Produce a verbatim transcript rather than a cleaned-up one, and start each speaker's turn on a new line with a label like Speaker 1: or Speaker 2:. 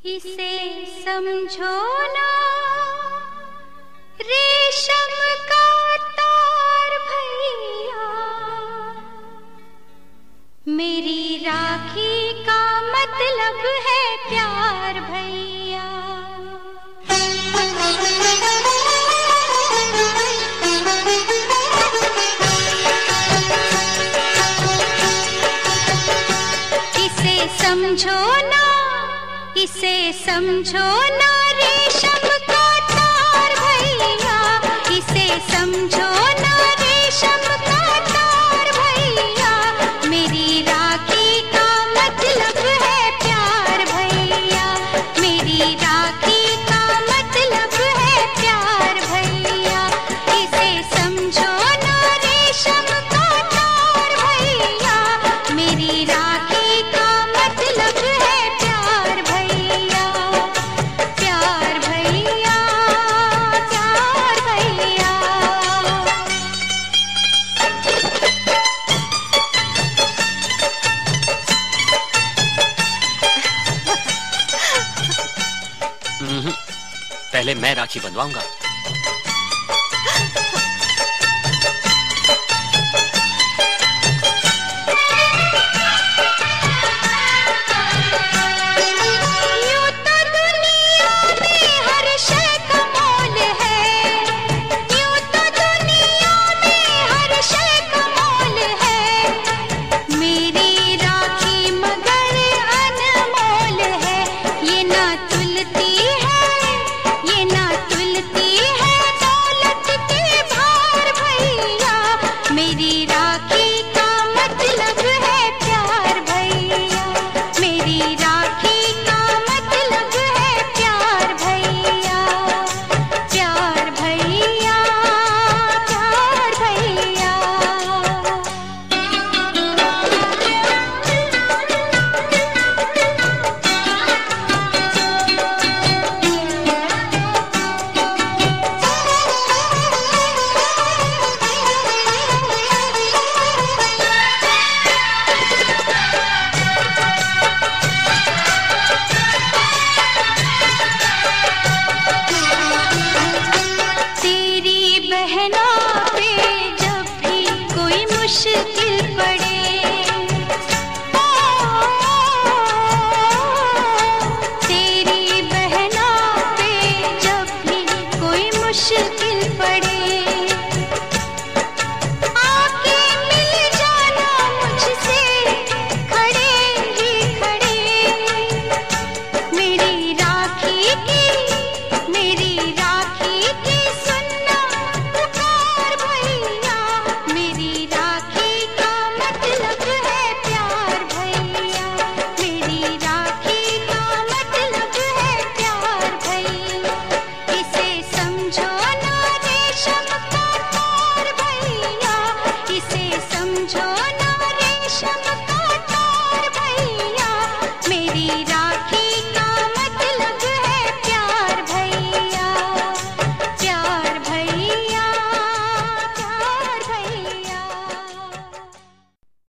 Speaker 1: इसे समझो ना रेशम का तार भैया, मेरी राखी का मतलब है प्यार भैया। इसे समझो ना, इसे समझो ना रेशम का तार भैया, इसे समझो ना रेशम का तार भैया, मेरी राखी का मतलब है प्यार भैया, मेरी राखी का मतलब है प्यार भैया। इसे समझो ना रेशम का तार भैया, मेरी राखी का मतलब है प्यार भैया, प्यार भैया, प्यार भैया।
Speaker 2: पहले मैं राखी बंधवाऊंगा।